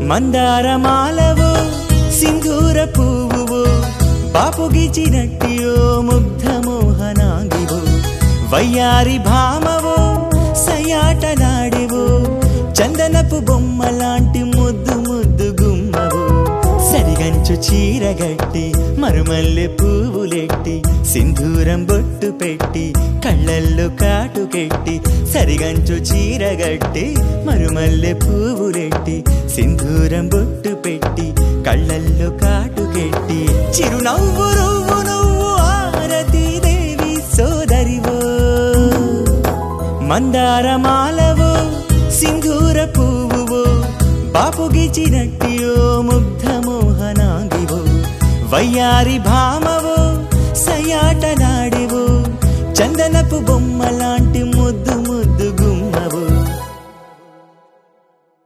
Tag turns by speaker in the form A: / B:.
A: మందారమాలవో సింధూర పువ్వువో బాపుగిచినట్టియో ముగ్ధ మోహనాంగివో వయ్యారి భామవో సయాటలాడివో చందనపు బొమ్మలాంటి ముద్దు ముద్దు గుమ్మవో సరిగంచు చీరగట్టి మరుమల్లె పువ్వులెట్టి సింధూరం బొట్టు పెట్టి కళ్ళల్లో కాటుకెట్టి సరిగంచు చీరగట్టి మరుమల్లె పువ్వులెట్టి సింధూరం బొట్టు పెట్టి కళ్ళల్లో కాటుకెట్టి చిరునవ్వు నువ్వు నువ్వు ఆరతి దేవి సోదరివో మందారమాలవో సింధూర పువ్వువో బాపుగిచినట్టియో ముగ్ధ మోహనాంగివో వయ్యారి భామవో సయాటలాడివో చందనపు బొమ్మలాంటి ముద్దు ముద్దు గుమ్మ